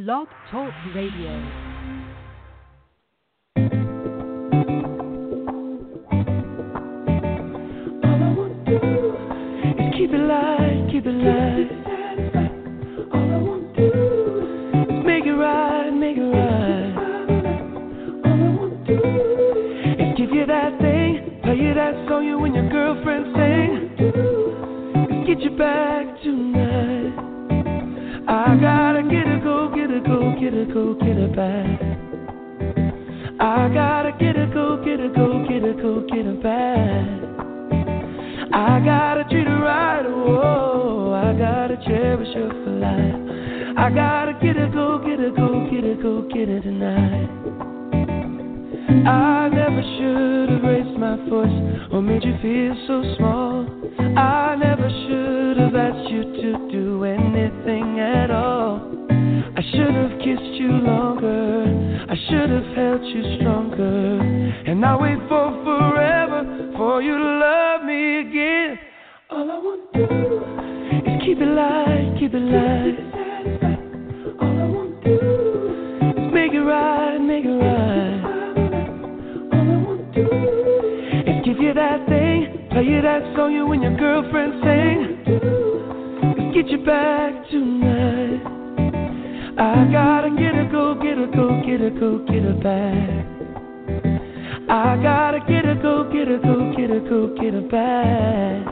Blog Talk Radio. Keep it light, keep it light. All I want to do is make it right, make it right. All I want to do is give you that thing, play you that song you and your girlfriend sing. Is get you back tonight. I gotta get her, go, get her, go, get her, go, get her back. I gotta get her, go, get her, go, get her, go, get her back. I gotta treat her right, oh, I gotta cherish her for life. I gotta get her, go, get her, go, get her, go, get her tonight. I never should have raised my voice or made you feel so small. I never should have asked you to do anything at all. I should have kissed you longer, I should have held you stronger, and I wait for forever for you to love me again. All I want to do is keep it light, keep it light. All I want to do is make it right, make it right. All I want to do is give you that thing, play you that song you and your girlfriend sing. Is get you back tonight. I gotta get her, go, get her, go, get her, go, get her back. I gotta get her, go, get her, go, get her, go, get her back.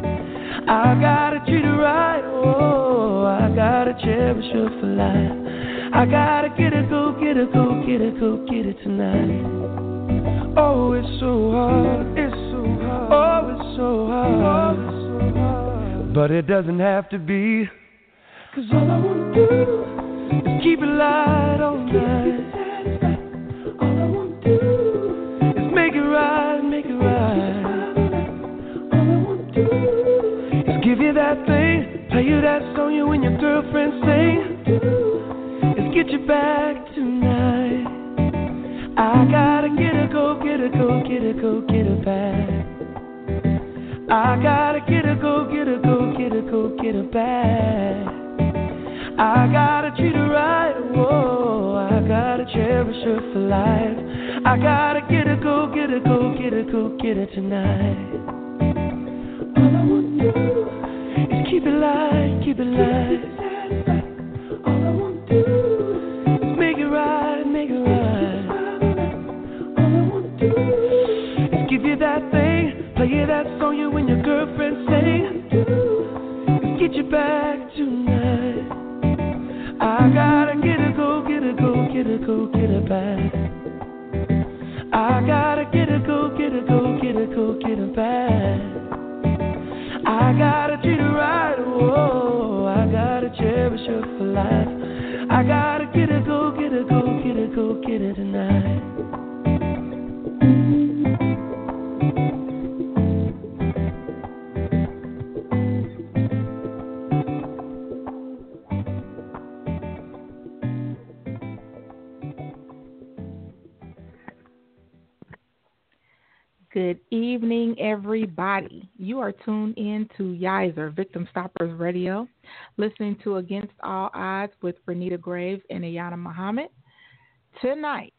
I gotta treat her right, oh, I gotta cherish her for life. I gotta get her, go, get her, go, get her, go, get her tonight. Oh, it's so hard, it's so hard, oh, it's so hard, oh, it's so hard. But it doesn't have to be, 'cause all I wanna do is keep it light all night. All I want to do is make it right, make it right. All I want to do is give you that thing, play you that song you and your girlfriend sing. Is get you back tonight. I gotta get her, go, get her, go, get her, go, get her back. I gotta get her, go, get her, go, get her, go, get her back. I gotta treat her right, whoa, I gotta cherish her for life. I gotta get her, go, get her, go, get her, go, get her tonight. All I want to do is keep it light, keep it light. All I want to do is make it right, make it right. All I want to do is give you that thing, play you that song you and your girlfriend sing. Is get you back tonight. I gotta get her, go, get her, go, get her, go, get her back. I gotta get her, go, get her, go, get her, go, get her back. I gotta treat her right, whoa, I gotta cherish her for life. I gotta get her, go, get her, go, get her, go, get her tonight. Good evening, everybody. You are tuned in to Yizer, Victim Stoppers Radio, listening to Against All Odds with Renita Graves and Ayana Muhammad. Tonight,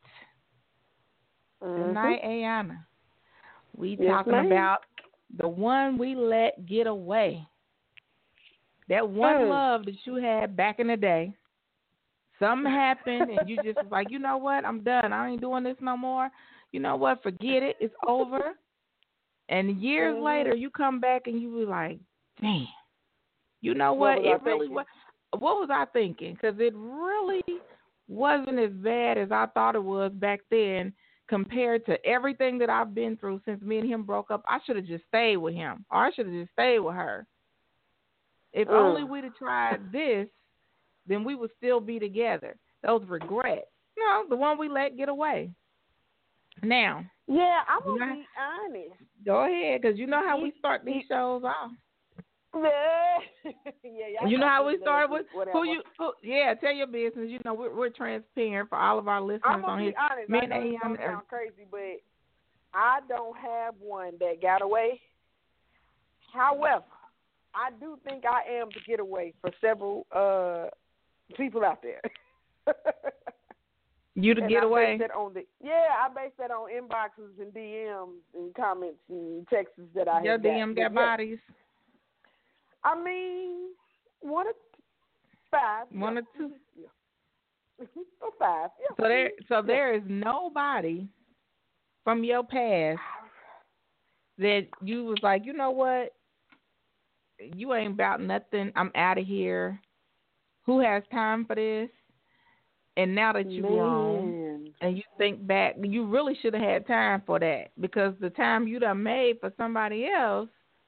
Ayana, we talking about the one we let get away. That one love that you had back in the day. Something happened and you just was like, you know what, I'm done. I ain't doing this no more. You know what, forget it. It's over. And years later, you come back and you be like, damn. You know what? It really was. What was I thinking? Because it really wasn't as bad as I thought it was back then compared to everything that I've been through since me and him broke up. I should have just stayed with him, or I should have just stayed with her. If only we'd have tried this, then we would still be together. Those regrets. You know, the one we let get away. Now. Yeah, I'm going to be honest. Go ahead, because you know how we start these shows off. Yeah, you know how we start with tell your business. You know, we're transparent for all of our listeners on here. I'm going to be honest. I know it sound crazy, but I don't have one that got away. However, I do think I am the getaway for several people out there. You to get away? I based that on inboxes and DMs and comments and texts that I Your had got. DM got bodies? I mean, 1 or 5. 1 or 2? Yeah. Or 5. Yeah. So there is nobody from your past that you was like, you know what? You ain't about nothing. I'm out of here. Who has time for this? And now that you're grown and you think back, you really should have had time for that, because the time you done made for somebody else,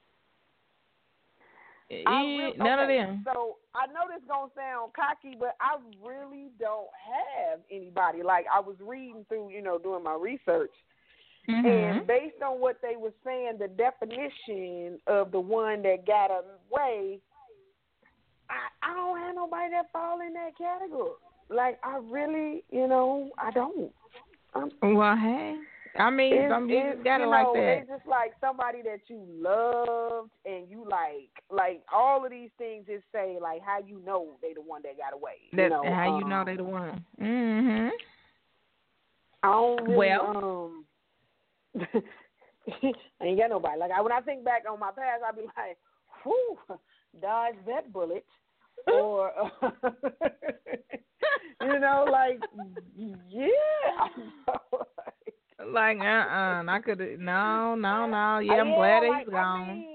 none of them. So I know this going to sound cocky, but I really don't have anybody. Like, I was reading through, doing my research. Mm-hmm. And based on what they were saying, the definition of the one that got away, I don't have nobody that fall in that category. Like, I really, I don't. Well, hey, I mean, you just got it like that. It's just like somebody that you loved and you like all of these things just say, like, how you know they the one that got away. How you know they the one. Mm-hmm. I don't really, I ain't got nobody. Like, when I think back on my past, I be like, whew, dodge that bullet. Or, like, yeah. Like, I could have, no. Yeah, I'm glad he's gone.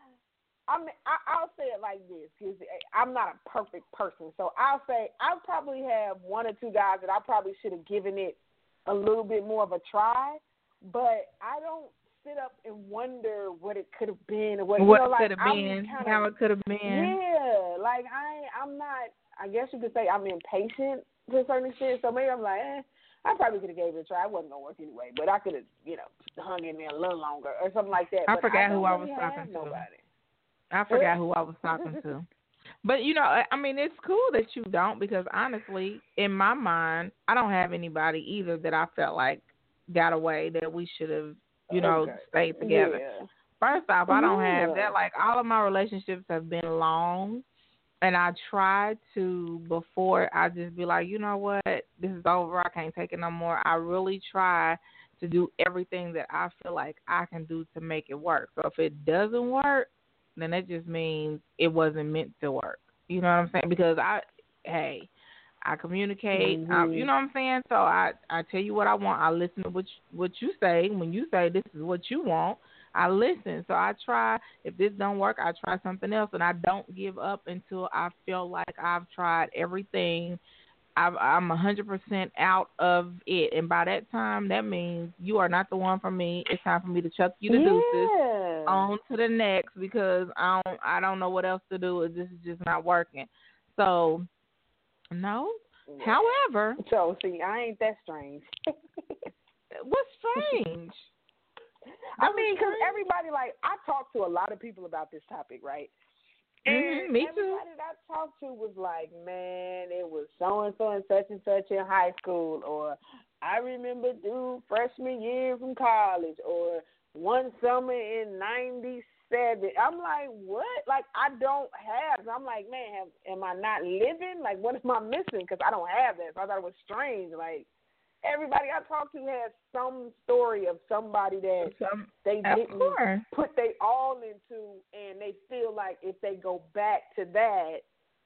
I'll say it like this, because I'm not a perfect person. So I'll say I probably have 1 or 2 guys that I probably should have given it a little bit more of a try, but I don't sit up and wonder what it could have been or what could have been, how it could have been. Yeah, like I'm not. I guess you could say I'm impatient to a certain extent. So maybe I'm like, I probably could have gave it a try. It wasn't gonna work anyway, but I could have, hung in there a little longer or something like that. I forgot who I was talking to. I forgot who I was talking to. But, I mean, it's cool that you don't, because honestly, in my mind, I don't have anybody either that I felt like got away that we should have, stayed together. Yeah. First off, I don't have that. Like, all of my relationships have been long, and I try to, before I just be like, you know what, this is over, I can't take it no more. I really try to do everything that I feel like I can do to make it work. So if it doesn't work, then that just means it wasn't meant to work. You know what I'm saying? Because I communicate. You know what I'm saying? So I tell you what I want. I listen to what you say. When you say this is what you want, I listen. So I try. If this don't work, I try something else, and I don't give up until I feel like I've tried everything. I'm 100% out of it, and by that time, that means you are not the one for me. It's time for me to chuck you the deuces on to the next, because I don't know what else to do. This is just not working. So, no. Yeah. However, so see, I ain't that strange. What's strange? I mean, because everybody, like, I talk to a lot of people about this topic, right? And me too. Everybody that I talked to was like, man, it was so-and-so and such in high school, or I remember dude freshman year from college, or one summer in 97. I'm like, what? Like, I don't have. I'm like, man, am I not living? Like, what am I missing? Because I don't have that. So I thought it was strange. Like, everybody I talked to has some story of somebody that they didn't put they all into, and they feel like if they go back to that,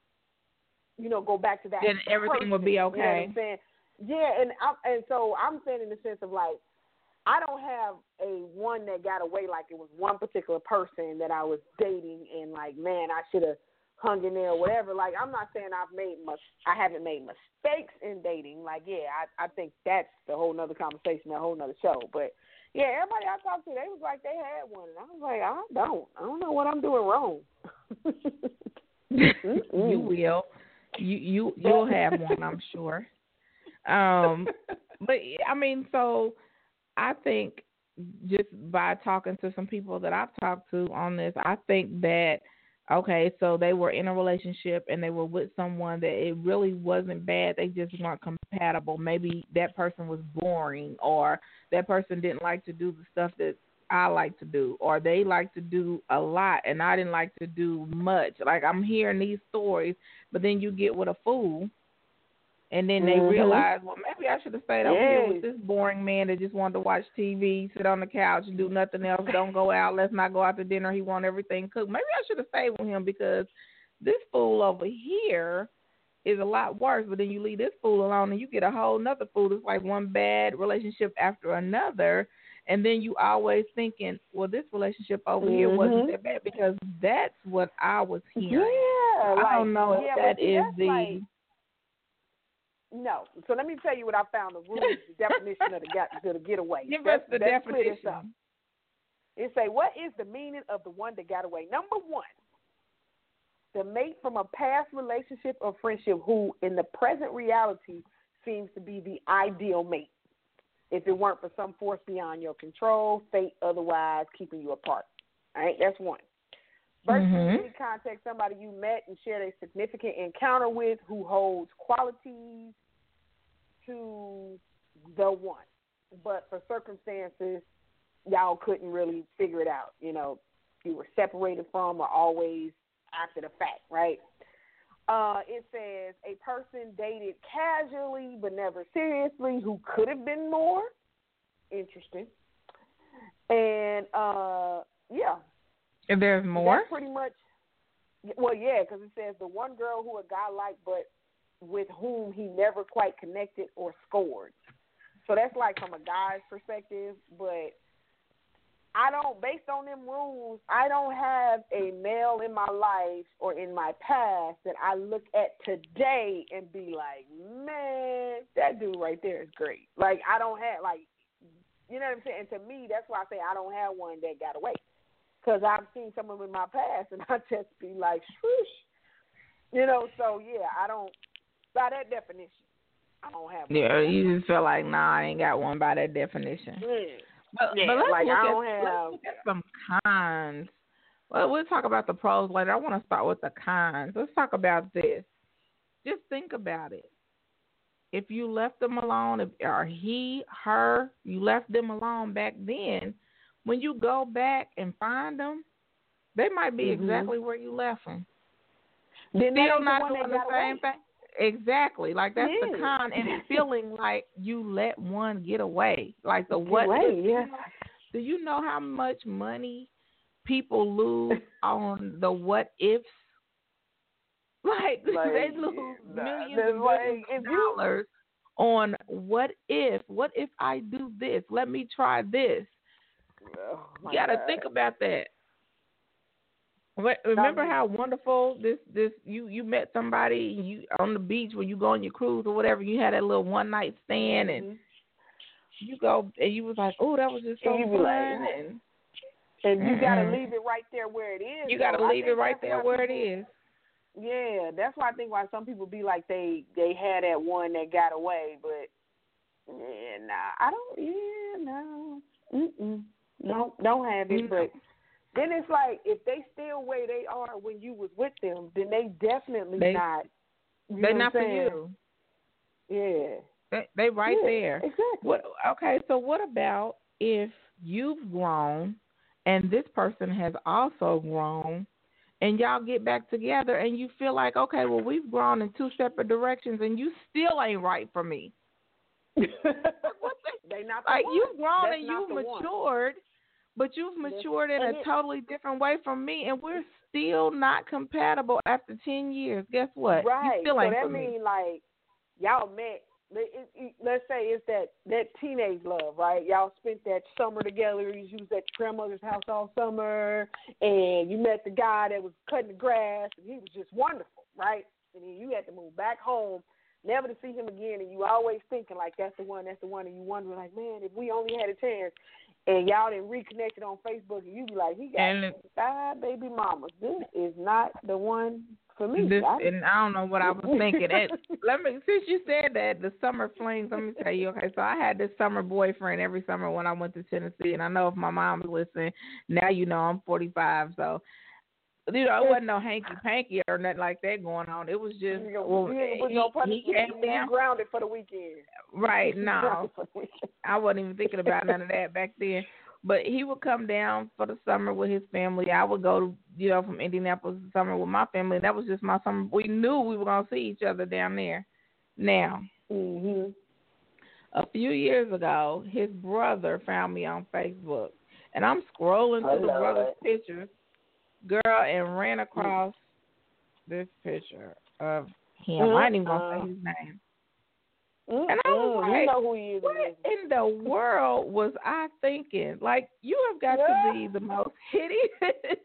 go back to that, then everything will be okay. You know what I'm saying? Yeah, and so I'm saying in the sense of, like, I don't have a one that got away, like it was one particular person that I was dating and, like, man, I should have hung in there or whatever. Like, I'm not saying I haven't made mistakes in dating. Like, yeah, I think that's a whole nother conversation, a whole nother show. But yeah, everybody I talked to, they was like they had one, and I was like, I don't know what I'm doing wrong. You will, you'll have one, I'm sure. But I mean, so I think just by talking to some people that I've talked to on this, I think that, okay, so they were in a relationship and they were with someone that it really wasn't bad. They just weren't compatible. Maybe that person was boring, or that person didn't like to do the stuff that I like to do, or they like to do a lot and I didn't like to do much. Like, I'm hearing these stories, but then you get with a fool And then they realize, well, maybe I should have stayed over here with this boring man that just wanted to watch TV, sit on the couch, and do nothing else. Don't go out. Let's not go out to dinner. He want everything cooked. Maybe I should have stayed with him because this fool over here is a lot worse. But then you leave this fool alone, and you get a whole nother fool. It's like one bad relationship after another. And then you always thinking, well, this relationship over here wasn't that bad because that's what I was hearing. Yeah, I don't know if that is the... Like, no. So let me tell you what I found the rules, the definition of the getaway. Give us the definition. It say, what is the meaning of the one that got away? Number one, the mate from a past relationship or friendship who, in the present reality, seems to be the ideal mate. If it weren't for some force beyond your control, fate otherwise keeping you apart. All right, that's one. Versus any context, somebody you met and shared a significant encounter with who holds qualities to the one. But for circumstances, y'all couldn't really figure it out. You know, you were separated from or always after the fact, right? It says a person dated casually but never seriously who could have been more. Interesting. And, yeah. If there's more? That's pretty much, well, yeah, because it says the one girl who a guy liked but with whom he never quite connected or scored. So that's like from a guy's perspective, but I don't, based on them rules, I don't have a male in my life or in my past that I look at today and be like, man, that dude right there is great. Like, I don't have, like, you know what I'm saying? And to me, that's why I say I don't have one that got away. Because I've seen some of them in my past, and I just be like, swoosh. You know, so, yeah, I don't, by that definition, I don't have one. Yeah, you just feel like, nah, I ain't got one by that definition. Yeah. But let's look at some cons. Well, we'll talk about the pros later. I want to start with the cons. Let's talk about this. Just think about it. If you left them alone, or he, her, you left them alone back then, when you go back and find them, they might be exactly where you left them. Then still not doing the same thing. Exactly. Like, that's the con, and it's feeling like you let one get away. Like, the what if. Do you know how much money people lose on the what ifs? Like they lose millions of dollars on what if. What if I do this? Let me try this. Oh, you got to think about that. Remember how wonderful this you met somebody you on the beach when you go on your cruise or whatever, you had that little one night stand and you go and you was like, oh, that was just so fun, and you gotta leave it right there where it is. You gotta leave it right there where it is. Yeah, that's why I think why some people be like they had that one that got away, but I don't. No, don't have it, but. Then it's like, if they still where they are when you was with them, then they definitely not. They're not for you. Yeah. They right there. Exactly. Okay, so what about if you've grown and this person has also grown and y'all get back together and you feel like, okay, well, we've grown in two separate directions and you still ain't right for me. They not the like one. You've grown That's and you've matured. But you've matured in a totally different way from me, and we're still not compatible after 10 years. Guess what? Right. You still ain't so for that me. means, like, y'all met, let's say it's that teenage love, right? Y'all spent that summer together. You was at your grandmother's house all summer, and you met the guy that was cutting the grass, and he was just wonderful, right? And then you had to move back home, never to see him again, and you always thinking, like, that's the one, and you wondering, like, man, if we only had a chance. And y'all didn't reconnect on Facebook, and you be like, he got 5 baby mamas. This is not the one for me. And I don't know what I was thinking. Since you said that, the summer flings, let me tell you, okay, so I had this summer boyfriend every summer when I went to Tennessee, and I know if my mom's listening, now you know I'm 45, so, you know, it wasn't no hanky-panky or nothing like that going on. It was just, he came down. Grounded for the weekend. Right, no. I wasn't even thinking about none of that back then. But he would come down for the summer with his family. I would go, from Indianapolis the summer with my family. That was just my summer. We knew we were going to see each other down there. Now, Mhm. a few years ago, his brother found me on Facebook, and I'm scrolling through the brother's pictures, girl, and ran across this picture of him. I ain't even gonna say his name. And I was like, you know who he is. What in the world was I thinking? Like, you have got to be the most hideous.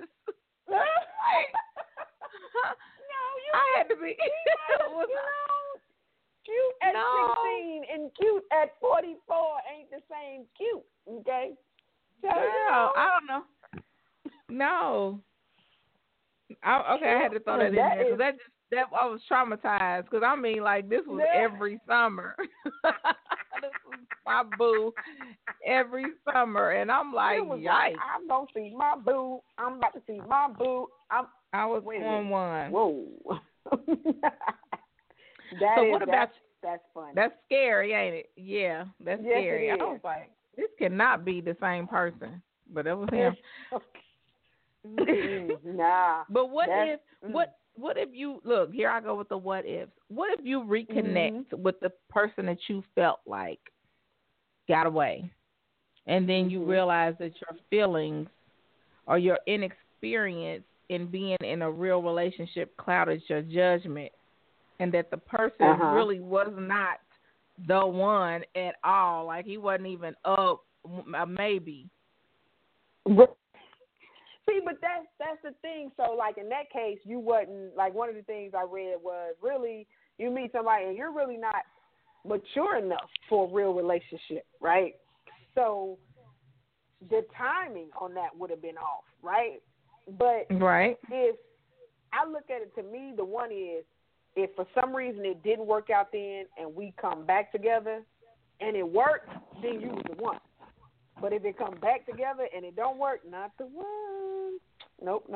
I had to be. Cute at 16 and cute at 44 ain't the same cute, okay? So, I don't know. No. I had to throw that in there because that I was traumatized. Because I mean, like, this was every summer. This was my boo every summer, and I'm like, yikes! I'm gonna see my boo. I'm about to see my boo. I was on one. Whoa. That's funny. That's scary, ain't it? Yeah, that's scary. I was like, this cannot be the same person, but it was him. Nah. But what if you look here? I go with the what ifs. What if you reconnect with the person that you felt like got away, and then you realize that your feelings or your inexperience in being in a real relationship clouded your judgment, and that the person really was not the one at all. Like, he wasn't even a maybe. See, but that's the thing. So, like, in that case, you wasn't, like, one of the things I read was really you meet somebody and you're really not mature enough for a real relationship, right? So the timing on that would have been off, right? But if I look at it, to me, the one is, if for some reason it didn't work out then and we come back together and it worked, then you was the one. But if it come back together and it don't work, not the one. Nope.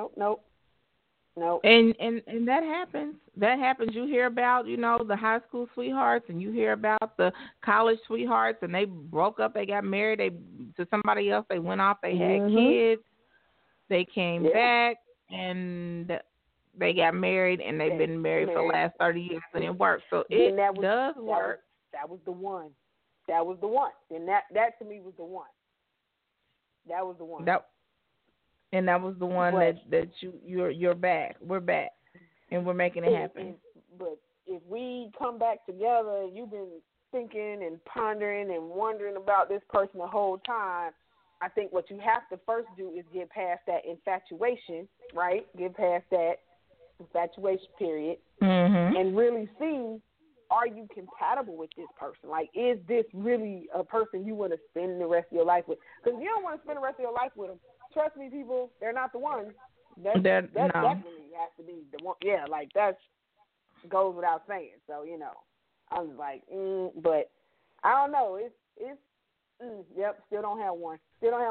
And that happens. That happens. You hear about, the high school sweethearts, and you hear about the college sweethearts, and they broke up, they got married, to somebody else, they went off, they had kids, they came back, and they got married, and they've been married for the last 30 years, and it works. So it does work. That was the one. And that to me was the one. That was the one. And that was the one that you're back. We're back, and we're making it happen. But if we come back together, and you've been thinking and pondering and wondering about this person the whole time, I think what you have to first do is get past that infatuation, right? Get past that infatuation period, and really see, are you compatible with this person? Like, is this really a person you want to spend the rest of your life with? Because if you don't want to spend the rest of your life with them, trust me, people, they're not the ones. That definitely has to be the one. Yeah, like, that goes without saying. So, I was like, but I don't know. Still don't have one.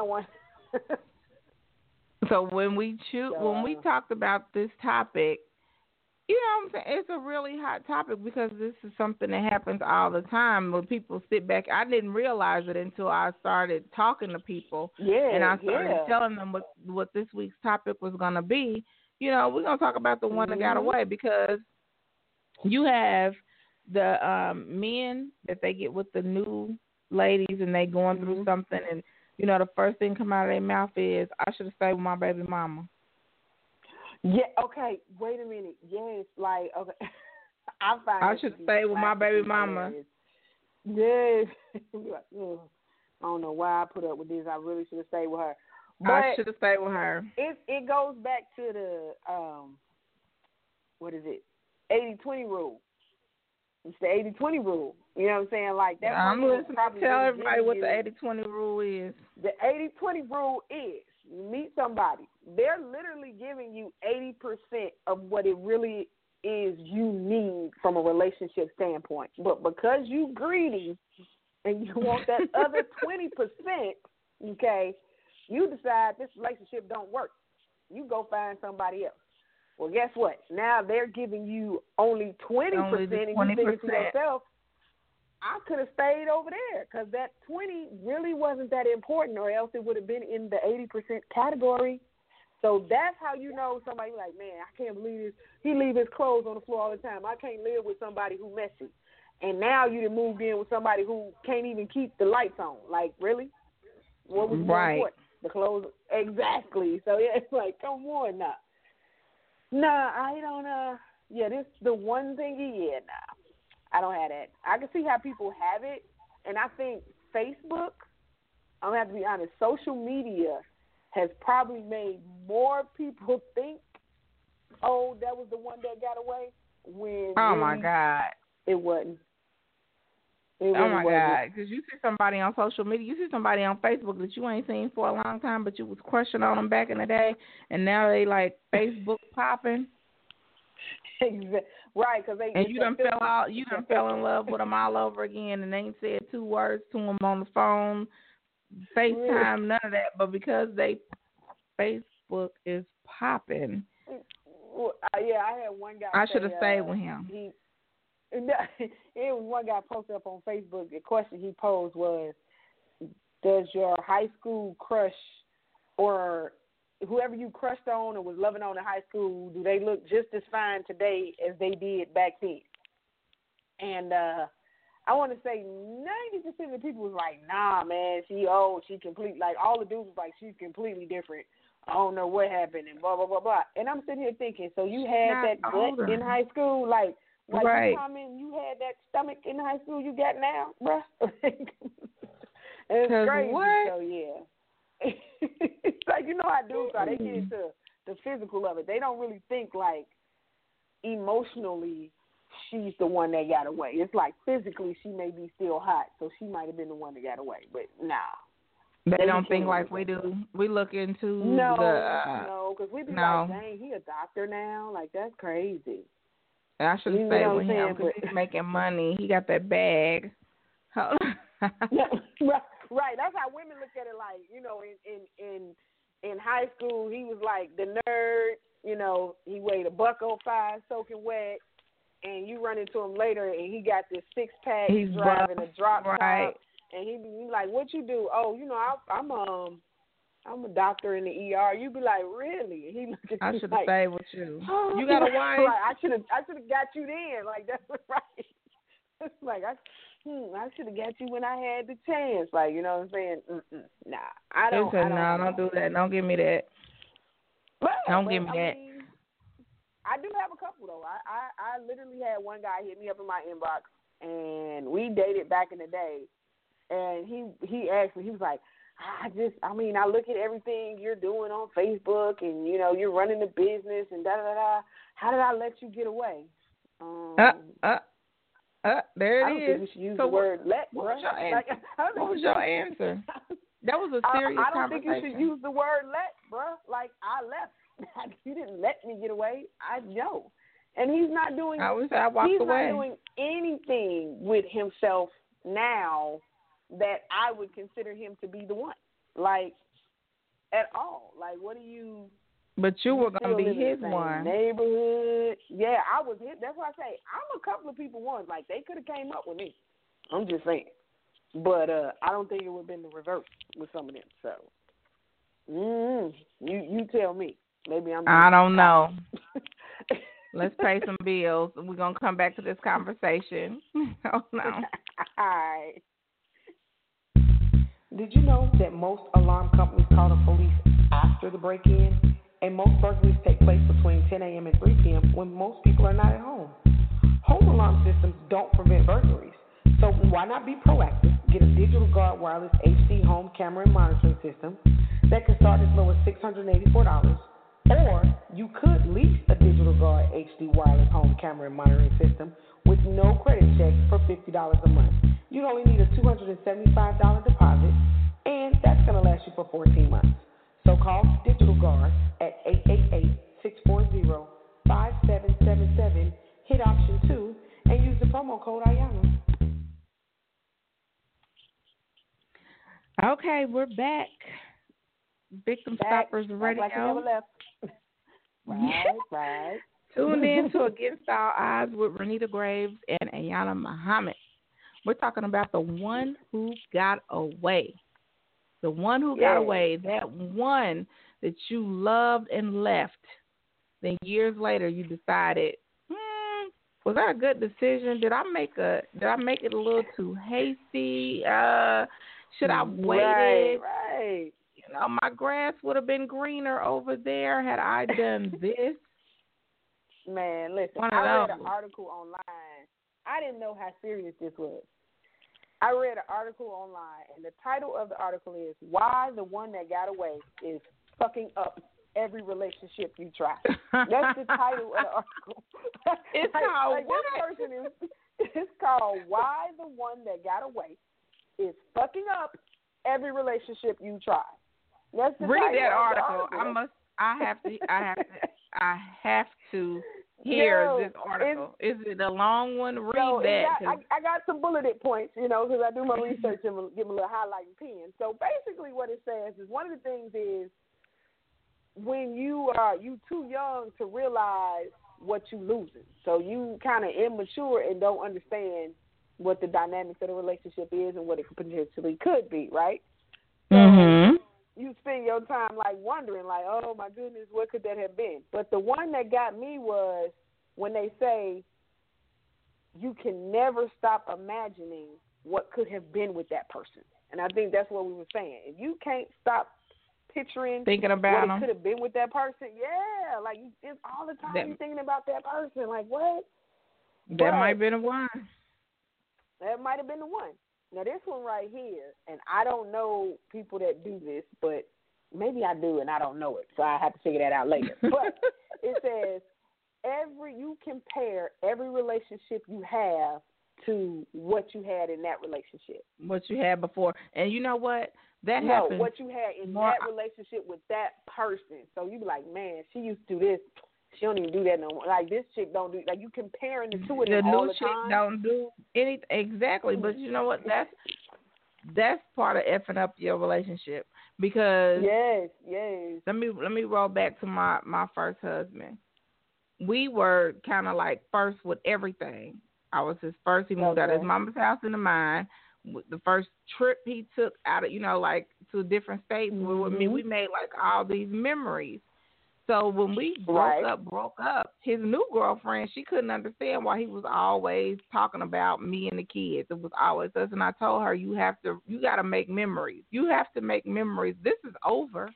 So when we talked about this topic, you know what I'm saying? It's a really hot topic because this is something that happens all the time when people sit back. I didn't realize it until I started talking to people. And I started telling them what this week's topic was going to be. We're going to talk about the one that got away, because you have the men that they get with the new ladies and they going through something, and, the first thing come out of their mouth is, I should have stayed with my baby mama. Yeah, okay, wait a minute. Yes, like, okay. I should stay with my baby mama. Yes. I don't know why I put up with this. I really should have stayed with her. But I should have stayed with her. It goes back to the, what is it, 80-20 rule. It's the 80-20 rule. You know what I'm saying? Like, that. I'm listening. Tell everybody what the 80-20 rule is. The 80-20 rule is, you meet somebody, they're literally giving you 80% of what it really is you need from a relationship standpoint. But because you greedy and you want that other 20%, okay, you decide this relationship don't work. You go find somebody else. Well, guess what? Now they're giving you only 20%, and you think to yourself, I could have stayed over there because that 20 really wasn't that important, or else it would have been in the 80% category. So that's how you know somebody like, man, I can't believe this. He leave his clothes on the floor all the time. I can't live with somebody who messy. and now you done moved in with somebody who can't even keep the lights on. Like, really? What was more important? The clothes? Exactly. So, yeah, it's like, come on now. Nah, I don't, yeah, this the one thing, I don't have that. I can see how people have it, and I think Facebook, I'm going to have to be honest, social media has probably made more people think, oh, that was the one that got away, when my God. It wasn't. Oh, my God. Because you see somebody on social media, you see somebody on Facebook that you ain't seen for a long time, but you was crushing on them back in the day, and now they, like, Facebook popping. Right, because they... And you done fell in love with them all over again, and they ain't said 2 words to them on the phone, FaceTime, none of that, but because Facebook is popping. Well, yeah, I had one guy. I should have stayed with him. It was one guy posted up on Facebook. The question he posed was, "Does your high school crush or whoever you crushed on or was loving on in high school, do they look just as fine today as they did back then?" And I want to say 90% of the people was like, "Nah, man, she old, she complete." Like all the dudes was like, "She's completely different. I don't know what happened," and blah, blah, blah, blah. And I'm sitting here thinking, so you had that gut in high school? Like right. You comment, you had that stomach in high school you got now, bruh? It's crazy. What? So, yeah. It's like, you know how dudes are. They get into the physical of it. They don't really think, like, emotionally she's the one that got away. It's like physically she may be still hot, so she might have been the one that got away. But, nah. They don't think like we do. We look into No, because we be like, dang, he a doctor now? Like, that's crazy. I should have stayed with him because he's making money. He got that bag. Right. That's how women look at it. Like, you know, in high school, he was like the nerd. You know, he weighed $105 soaking wet, and you run into him later, and he got this 6-pack. He's driving a drop top, and he be like, "What you do?" "Oh, you know, I'm a doctor in the ER." You be like, "Really?" He look at I you should like, have stayed with you. Oh, you got a wife? Like, I should have got you then. Like, that's right. It's like I should have got you when I had the chance. Like, you know what I'm saying? Nah, I don't. Don't do that. Don't give me that. Don't give me that. I do have a couple though. I literally had one guy hit me up in my inbox, and we dated back in the day. And he asked me, he was like, I look at everything you're doing on Facebook, and, you know, you're running the business and da-da-da-da. How did I let you get away? There I don't think we should use the word let. What was your answer? That was a serious conversation. I don't think you should use the word let, bruh. Like, I left. You didn't let me get away. I know. And he's not doing not doing anything with himself now that I would consider him to be the one. Like, at all. Like, what do you... But you were going to be his one. Neighborhood. Yeah, I was his. That's why I say, I'm a couple of people ones. Like, they could have came up with me. I'm just saying. But I don't think it would have been the reverse with some of them. So, you tell me. Maybe I don't know. Let's pay some bills. We're going to come back to this conversation. Oh, no. All right. Did you know that most alarm companies call the police after the break-in? And most burglaries take place between 10 a.m. and 3 p.m. when most people are not at home. Home alarm systems don't prevent burglaries. So why not be proactive? Get a Digital Guard wireless HD home camera and monitoring system that can start as low as $684. Or you could lease a Digital Guard HD wireless home camera and monitoring system with no credit check for $50 a month. You'd only need a $275 deposit, and that's going to last you for 14 months. So call Digital Guard at 888-640-5777, hit option 2, and use the promo code Ayana. Okay, we're back. Victim Stoppers Radio. Like you never left. Right. Tuned in to Against All Odds with Renita Graves and Ayana Muhammad. We're talking about the one who got away. The one who got away, that one that you loved and left. Then years later you decided, Was that a good decision? Did I make it a little too hasty? Should I have waited? Right. You know, my grass would have been greener over there had I done this. Man, listen, I read an article online. I didn't know how serious this was. I read an article online, and the title of the article is "Why the One That Got Away Is Fucking Up Every Relationship You Try." That's the title of the article. It's called what? It's called "Why the One That Got Away Is Fucking Up Every Relationship You Try." That's the Read title that of the article. I have to hear this article. Is it a long one? Read that. I got some bulleted points, because I do my research and give them a little highlighting pen. So basically what it says is one of the things is when you too young to realize what you losing. So you kind of immature and don't understand what the dynamics of the relationship is and what it potentially could be, right? So you spend your time wondering oh my goodness, what could that have been? But the one that got me was when they say you can never stop imagining what could have been with that person. And I think that's what we were saying. If you can't stop thinking about what it could have been with that person, it's all the time you're thinking about that person. What? That might have been the one. That might have been the one. Now, this one right here, and I don't know people that do this, but maybe I do and I don't know it, so I have to figure that out later. But it says you compare every relationship you have to what you had in that relationship. What you had before. And you know what? That happens. What you had in that relationship with that person. So you be like, man, she used to do this. She don't even do that no more. This chick don't do. You comparing the two of them all the time. The new chick don't do anything exactly. But you know what? That's part of effing up your relationship because yes. Let me roll back to my first husband. We were kind of first with everything. I was his first. He moved out of his mama's house into mine. The first trip he took out of to different states with me, we made all these memories. So when we broke up, his new girlfriend, she couldn't understand why he was always talking about me and the kids. It was always us. And I told her, you got to make memories. You have to make memories. This is over.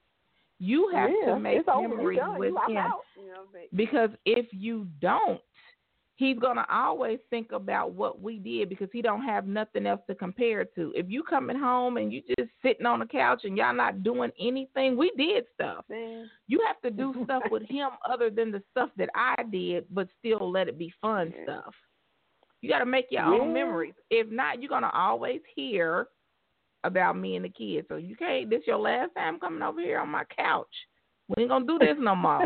You have to make memories with him. Because if you don't, he's going to always think about what we did because he don't have nothing else to compare to. If you coming home and you just sitting on the couch and y'all not doing anything, we did stuff. You have to do stuff with him other than the stuff that I did, but still let it be fun stuff. You got to make your own memories. If not, you're going to always hear about me and the kids. So you can't, this your last time coming over here on my couch. We ain't going to do this no more.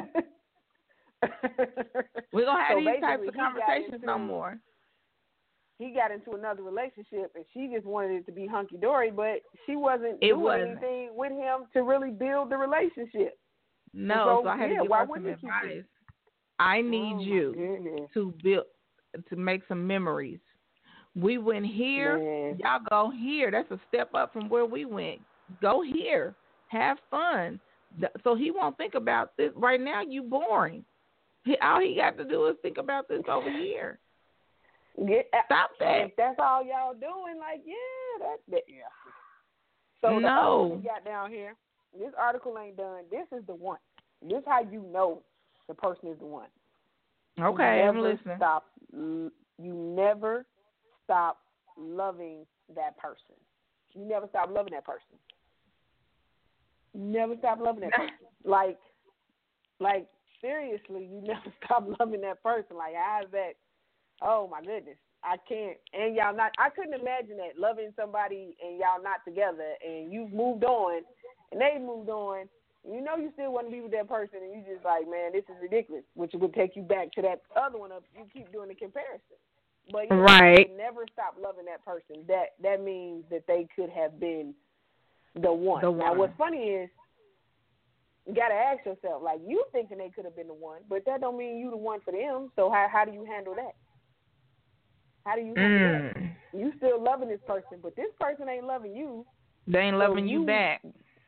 We're going to have these types of conversations no more. He got into another relationship, and she just wanted it to be hunky-dory, but she wasn't doing anything with him to really build the relationship. No, so I had to give her some advice. I need you to make some memories. We went here. Y'all go here. That's a step up from where we went. Go here. Have fun. So he won't think about this. Right now, you boring. All he got to do is think about this over here. Stop that. If that's all y'all doing, that's. So the article we got down here, this article ain't done. This is the one. This is how you know the person is the one. Okay, I'm listening. You never stop loving that person. You never stop loving that person. You never stop loving that person. Like seriously, you never stop loving that person. Oh my goodness, I can't. And y'all not. I couldn't imagine that loving somebody and y'all not together, and you've moved on, and they moved on. You know you still want to be with that person, and you just man, this is ridiculous. Which would take you back to that other one. You keep doing the comparison. But you never stop loving that person. That means that they could have been the one. Now, what's funny is you got to ask yourself, you thinking they could have been the one, but that don't mean you the one for them. So how do you handle that? How do you handle that? You still loving this person, but this person ain't loving you. They ain't loving you back.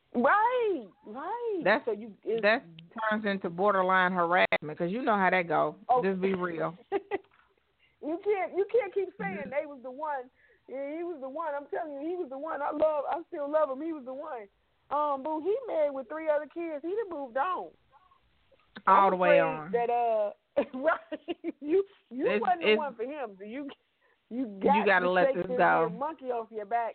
Right. That So turns into borderline harassment because you know how that goes. Oh. Just be real. You can't keep saying they was the one. Yeah, he was the one. I'm telling you, he was the one. I still love him. He was the one. Boo, he married with 3 other kids. He done moved on. All the way on. That right, you wasn't the one for him. So you got to let shake this go. Monkey off your back.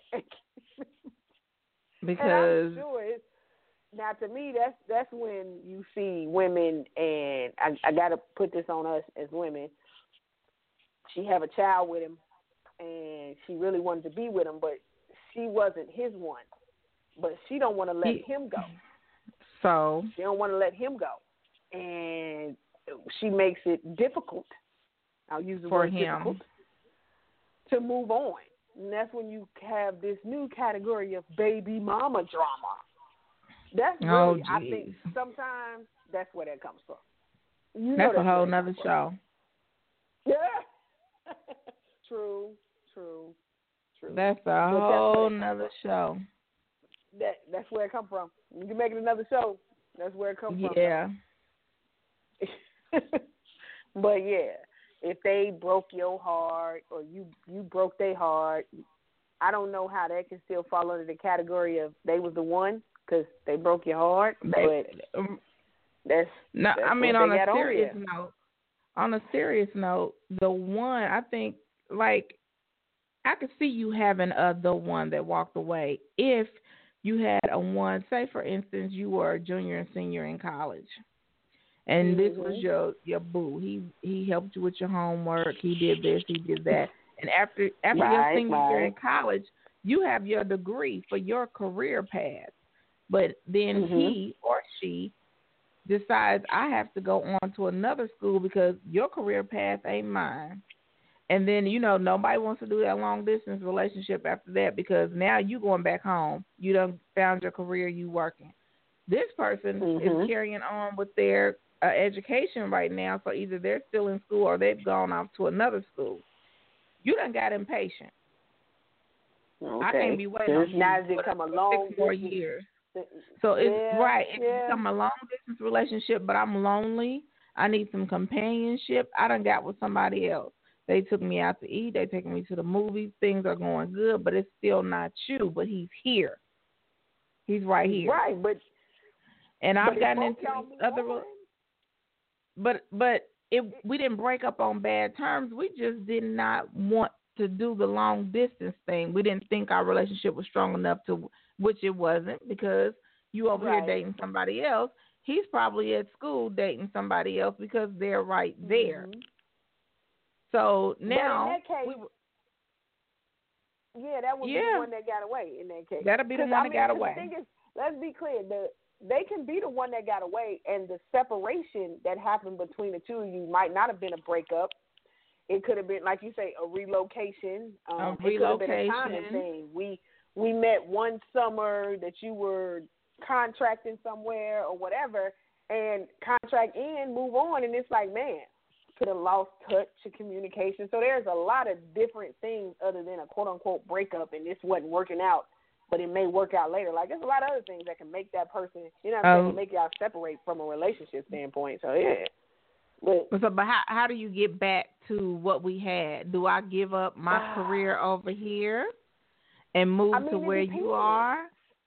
Because and I'm sure now to me that's when you see women, and I got to put this on us as women. She have a child with him, and she really wanted to be with him, but she wasn't his one. But she don't want to let him go. So she don't want to let him go, and she makes it difficult. I'll use the word difficult to move on. And that's when you have this new category of baby mama drama. That's really, I think, sometimes that's where that comes from. That's a whole nother show. Yeah. True. That's a whole nother show. That's where it comes from. You can make it another show. That's where it comes from. Yeah. But yeah, if they broke your heart or you broke their heart, I don't know how that can still fall under the category of they was the one because they broke your heart. But that's I mean, on a serious note. On a serious note, the one, I think, like, I could see you having the one that walked away if you had a one, say, for instance, you were a junior and senior in college, and this was your boo. He helped you with your homework. He did this, he did that. And after your senior year in college, you have your degree for your career path. But then he or she decides I have to go on to another school because your career path ain't mine. And then, nobody wants to do that long-distance relationship after that because now you going back home. You done found your career, you working. This person is carrying on with their education right now, so either they're still in school or they've gone off to another school. You done got impatient. Okay. I can't be waiting on you for 6 more years. So it's become a long-distance relationship, but I'm lonely. I need some companionship. I done got with somebody else. They took me out to eat. They taking me to the movies. Things are going good, but it's still not you. But he's here. He's right here. Right, but I've gotten into other. But we didn't break up on bad terms. We just did not want to do the long distance thing. We didn't think our relationship was strong enough to, which it wasn't, because you over here dating somebody else. He's probably at school dating somebody else because they're right there. So now, but in that case, that would be the one that got away in that case. That'll be the one that got away. The thing is, let's be clear, they can be the one that got away, and the separation that happened between the two of you might not have been a breakup. It could have been, like you say, a relocation. It could have been a timing thing. We met one summer that you were contracting somewhere or whatever, and contract in, move on, and it's like, man, could have lost touch of communication. So there's a lot of different things other than a quote-unquote breakup, and this wasn't working out, but it may work out later. Like, there's a lot of other things that can make that person, make y'all separate from a relationship standpoint. So, yeah. But how do you get back to what we had? Do I give up my career over here and move to where you are?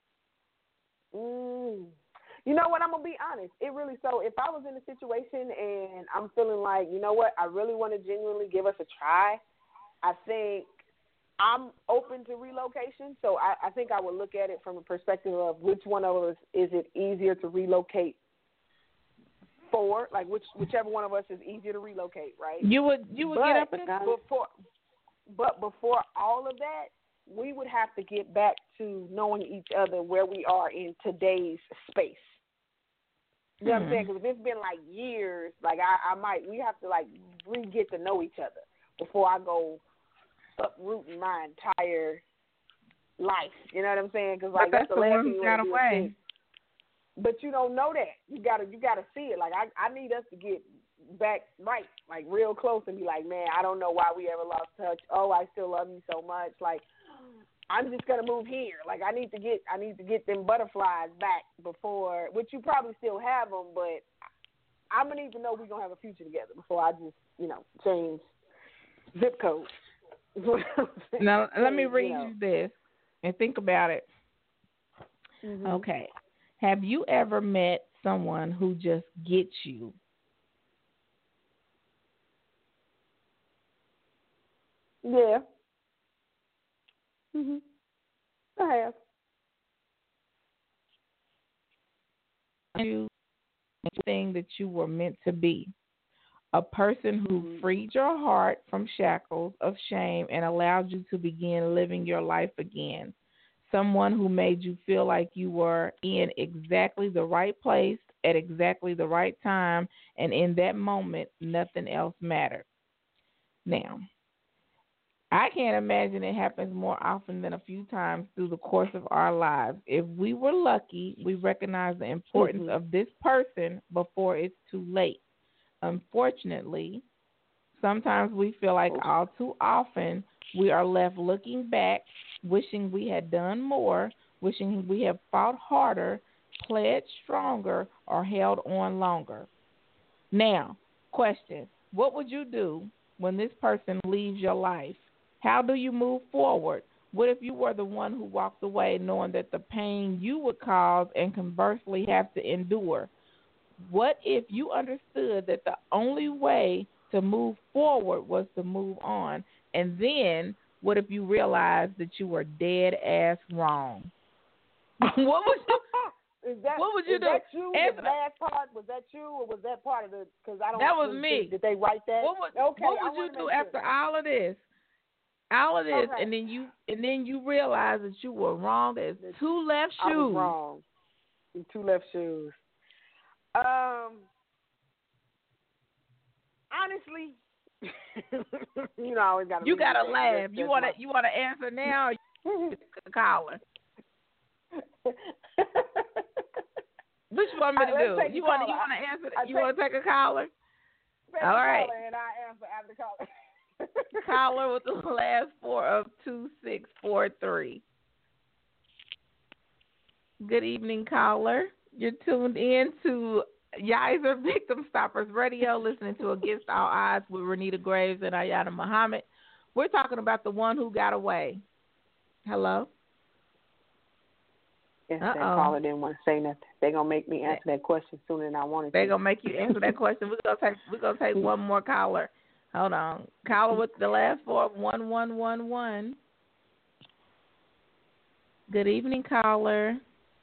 You know what? I'm going to be honest. It really, so if I was in a situation and I'm feeling like, you know what, I really want to genuinely give us a try, I think I'm open to relocation. So I think I would look at it from a perspective of which one of us is it easier to relocate for, like whichever one of us is easier to relocate, right? You would get up and before all of that, we would have to get back to knowing each other where we are in today's space. You know what I'm saying? Because if it's been like years, like we have to like re-get to know each other before I go uprooting my entire life. You know what I'm saying? Because like that's the last thing you want to do. But you don't know that. You gotta see it. Like I need us to get back right, like real close, and be like, man, I don't know why we ever lost touch. Oh, I still love you so much. Like, I'm just gonna move here. Like, I need to get them butterflies back before, which you probably still have them, but I'm gonna need to know we're gonna have a future together before I just, change zip code. Now, let me read you this and think about it. Mm-hmm. Okay. Have you ever met someone who just gets you? Yeah. Mhm. I have. You thing that you were meant to be. A person who freed your heart from shackles of shame and allowed you to begin living your life again. Someone who made you feel like you were in exactly the right place at exactly the right time, and in that moment, nothing else mattered. Now, I can't imagine it happens more often than a few times through the course of our lives. If we were lucky, we recognize the importance of this person before it's too late. Unfortunately, sometimes we feel like all too often we are left looking back, wishing we had done more, wishing we had fought harder, pledged stronger, or held on longer. Now, question, what would you do when this person leaves your life? How do you move forward? What if you were the one who walked away knowing that the pain you would cause and conversely have to endure? What if you understood that the only way to move forward was to move on? And then what if you realized that you were dead ass wrong? What would you what would you do? That you? The last part, was that you, or was that part of the? Because I don't. That was me. Did they write that? What would you do after all of this? All of this, okay. and then you realize that you were wrong as two left shoes. I was wrong. Two left shoes. Honestly, I always got to. You gotta laugh. You wanna answer now? Or you caller. What you want me to do? You want to answer? You want to take a caller? All right. And I answer after caller. Caller with the last four of 2643. Good evening, caller. You're tuned in to Yizer Victim Stoppers Radio, listening to Against All Odds with Renita Graves and Ayana Muhammad. We're talking about the one who got away. Hello? Yes, that caller didn't want to say nothing. They're going to make me answer that question sooner than I wanted to. They're going to make you answer that question. We're gonna take one more caller. Hold on. Caller with the last four of 1111. Good evening, caller.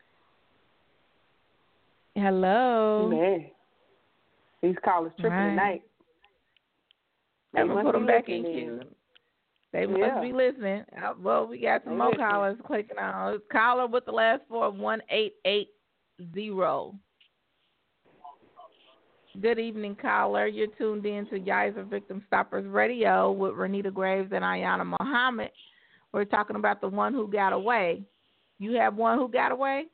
Hello. Man, these callers tripping tonight. They must put them back in queue. They must be listening. Well, we got some more callers clicking on. It's caller with the last four of 1880. Good evening, caller. You're tuned in to Yizer Victim Stoppers Radio with Renita Graves and Ayana Muhammad. We're talking about the one who got away. You have one who got away?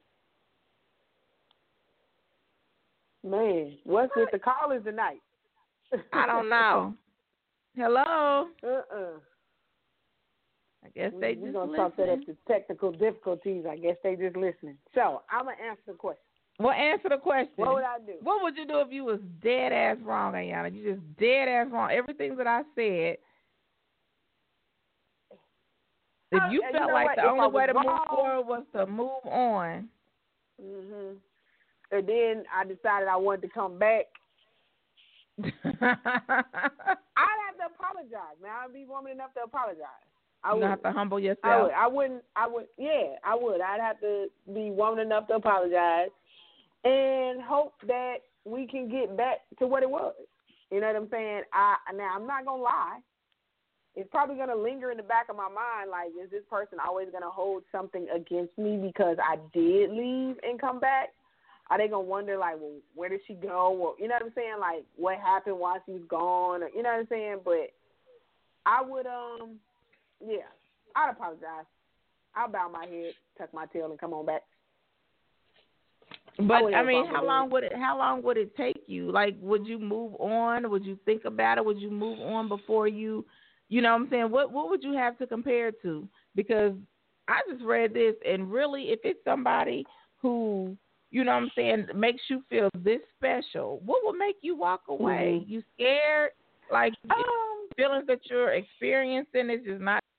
Man, what's with the callers tonight? I don't know. Hello? I guess they just listening. We're going to talk that up to technical difficulties. I guess they just listening. So, I'm going to answer the question. Well, answer the question. What would I do? What would you do if you was dead ass wrong, Ayana? You just dead ass wrong. Everything that I said. If you felt like the only way to move forward was to move on. Mhm. And then I decided I wanted to come back. I'd have to apologize, man. I'd be woman enough to apologize. You have to humble yourself. I would. Yeah, I would. I'd have to be woman enough to apologize and hope that we can get back to what it was. You know what I'm saying? Now, I'm not going to lie. It's probably going to linger in the back of my mind, like, is this person always going to hold something against me because I did leave and come back? Are they going to wonder, like, well, where did she go? Or, you know what I'm saying? Like, what happened while she was gone? Or, you know what I'm saying? But I would, yeah, I'd apologize. I'll bow my head, tuck my tail, and come on back. But I mean, how long would it take you? Like, would you move on? Would you think about it? Would you move on before you know what I'm saying? What would you have to compare it to? Because I just read this, and really, if it's somebody who, you know what I'm saying, makes you feel this special, what would make you walk away? You scared? Like, feelings that you're experiencing is just not.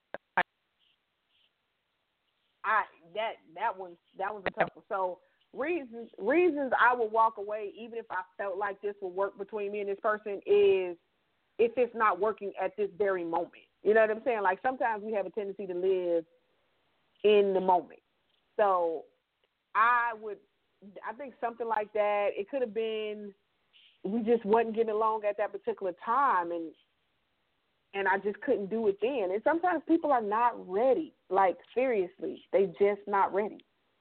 That was a tough one. So reasons I would walk away, even if I felt like this would work between me and this person, is if it's not working at this very moment. You know what I'm saying? Like, sometimes we have a tendency to live in the moment. So I think something like that. It could have been we just wasn't getting along at that particular time, and I just couldn't do it then. And sometimes people are not ready. Like, seriously, they just not ready.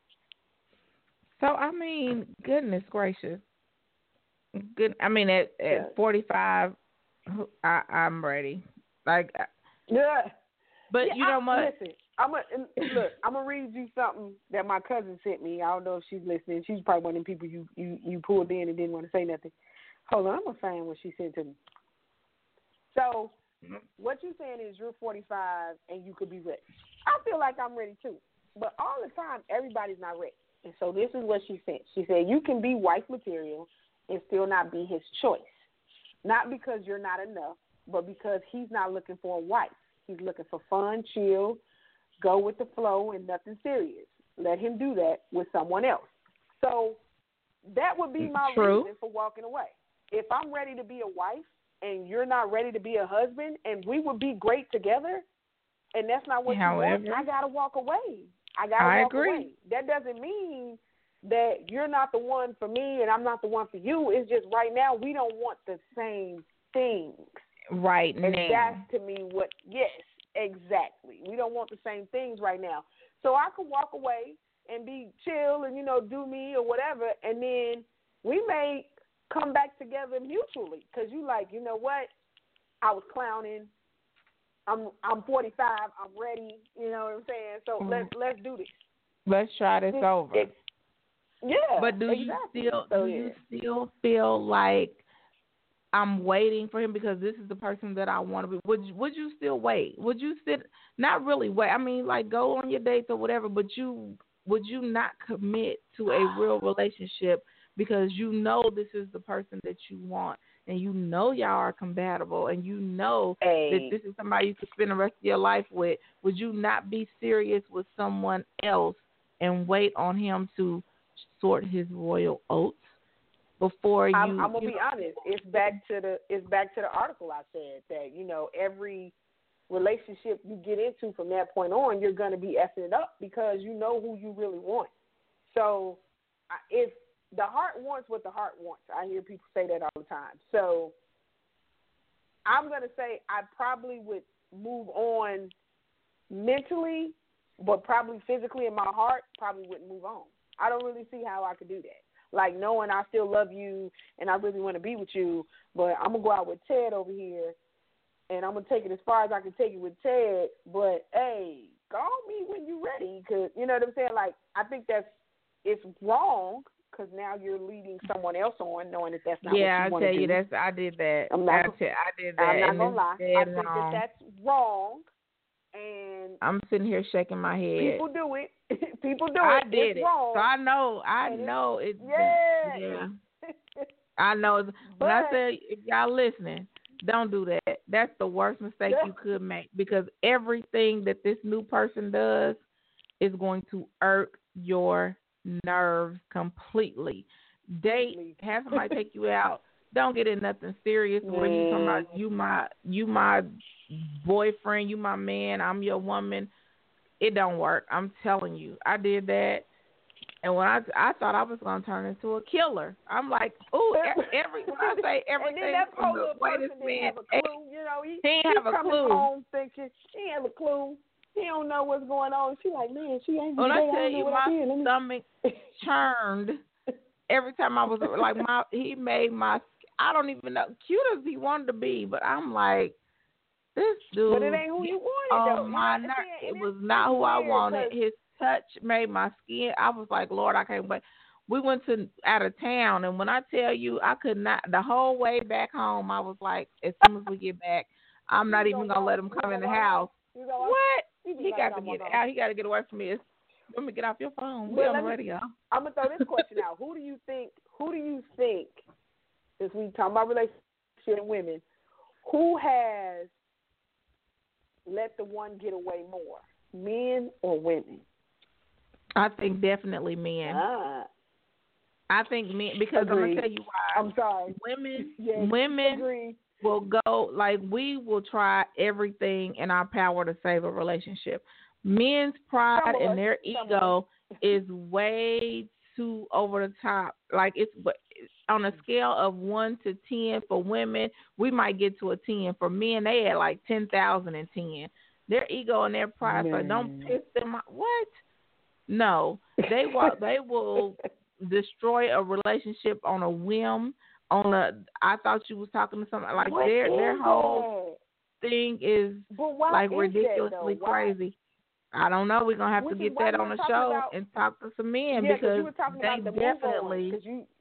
So, I mean, goodness gracious. Good. I mean, at 45, I'm ready. Like, yeah. But you know what? Listen, I'm gonna read you something that my cousin sent me. I don't know if she's listening. She's probably one of them people you pulled in and didn't want to say nothing. Hold on, I'm gonna find what she sent to me. So, what you're saying is you're 45 and you could be ready. I feel like I'm ready too, but all the time everybody's not ready. And so this is what she said. She said you can be wife material and still not be his choice, not because you're not enough, but because he's not looking for a wife. He's looking for fun, chill, go with the flow, and nothing serious. Let him do that with someone else. So that would be my reason for walking away. If I'm ready to be a wife and you're not ready to be a husband, and we would be great together, and that's not what you want, I got to walk away. I agree. Away. That doesn't mean that you're not the one for me and I'm not the one for you. It's just right now we don't want the same things. Right and now. That's to me what, yes, exactly. We don't want the same things right now. So I could walk away and be chill and, do me or whatever, and then we may come back together mutually because you like, you know what, I was clowning. I'm 45. I'm ready. You know what I'm saying? So let's do this. Let's try this over. Yeah. But do you still feel like I'm waiting for him because this is the person that I want to be? Would you still wait? Would you not really wait? I mean, like, go on your dates or whatever, but would you not commit to a real relationship because you know this is the person that you want? And you know y'all are compatible, and you know that this is somebody you could spend the rest of your life with. Would you not be serious with someone else and wait on him to sort his royal oats before you? I'm gonna be honest. It's back to the article I said that every relationship you get into from that point on, you're gonna be effing it up because you know who you really want. So if the heart wants what the heart wants. I hear people say that all the time. So I'm going to say I probably would move on mentally, but probably physically in my heart, probably wouldn't move on. I don't really see how I could do that. Like, knowing I still love you and I really want to be with you, but I'm going to go out with Ted over here and I'm going to take it as far as I can take it with Ted. But, hey, call me when you're ready because, you know what I'm saying? Like, I think it's wrong. Because now you're leading someone else on, knowing that that's not what you want to do. Yeah, I tell you, I did that. I did that. I'm not going to lie. I think that's wrong. And I'm sitting here shaking my head. People do it. I did it's it. wrong. So I know it's yeah. I know. When I say, if y'all listening, don't do that. That's the worst mistake you could make because everything that this new person does is going to irk your nerves completely. Date, have somebody take you out. Don't get in nothing serious where you talking about you my boyfriend, you my man, I'm your woman. It don't work. I'm telling you. I did that, and when I thought I was gonna turn into a killer. I'm like, ooh, when I say everything from the way this man, he ain't have a clue. Home thinking he ain't have a clue. He don't know what's going on. She like, man, she ain't. When I tell you, my stomach churned every time I was like, he made my. I don't even know, cute as he wanted to be, but I'm like, this dude. But it ain't who you wanted. Oh my nerve! It was not who I wanted. His touch made my skin. I was like, Lord, I can't wait. we went to out of town, and when I tell you, I could not. The whole way back home, I was like, as soon as we get back, I'm not even gonna let him come in the house. What? He got to get out. He got to get away from me. Let me get off your phone. We're on the radio. I'm gonna throw this question out. Who do you think? Since we talk about relationship and women, who has let the one get away more, men or women? I think definitely men. I think men, because I'm gonna tell you why. I'm sorry. Women agree. Will go, like, we will try everything in our power to save a relationship. Men's pride and their ego is way too over the top. Like, it's on a scale of 1 to 10 for women, we might get to a 10. For men, they at like 10,000 and 10. Their ego and their pride, so don't piss them off. What? No, they will destroy a relationship on a whim. I thought you was talking to somebody like their whole thing is like ridiculously crazy. I don't know. We're gonna have to get that on the show and talk to some men because they definitely.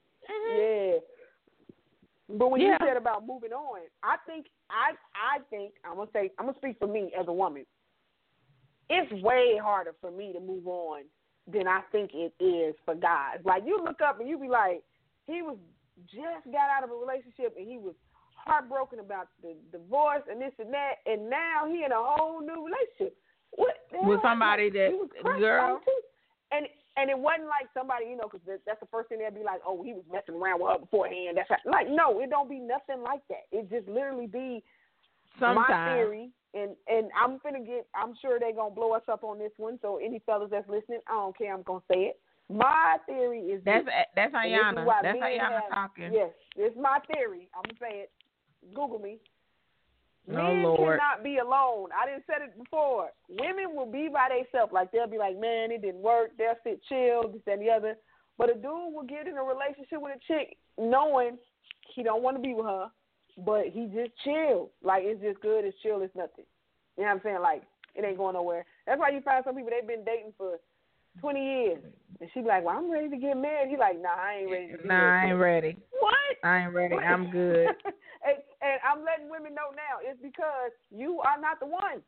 But when you said about moving on, I think I'm gonna speak for me as a woman. It's way harder for me to move on than I think it is for guys. Like, you look up and you be like, he was just got out of a relationship and he was heartbroken about the divorce and this and that, and now he in a whole new relationship. What with somebody that girl? And it wasn't like somebody, because that's the first thing they'd be like, oh, he was messing around with her beforehand. That's like, no, it don't be nothing like that. It just literally be my theory. And I'm sure they're gonna blow us up on this one. So any fellas that's listening, I don't care. I'm gonna say it. My theory is that's Ayana. That's Ayana talking. Yes, it's my theory. I'm gonna say it. Google me. Men Lord. cannot be alone. I didn't said it before. Women will be by themselves. Like, they'll be like, man, it didn't work. They'll sit chill, this and the other. But a dude will get in a relationship with a chick knowing he don't want to be with her, but he just chill. Like, it's just good. It's chill. It's nothing. You know what I'm saying? Like, it ain't going nowhere. That's why you find some people, they've been dating for 20 years. And she be like, well, I'm ready to get married. He like, nah, I ain't ready to get married. Nah, I ain't ready. What? I ain't ready. I'm good. And I'm letting women know now, it's because you are not the one.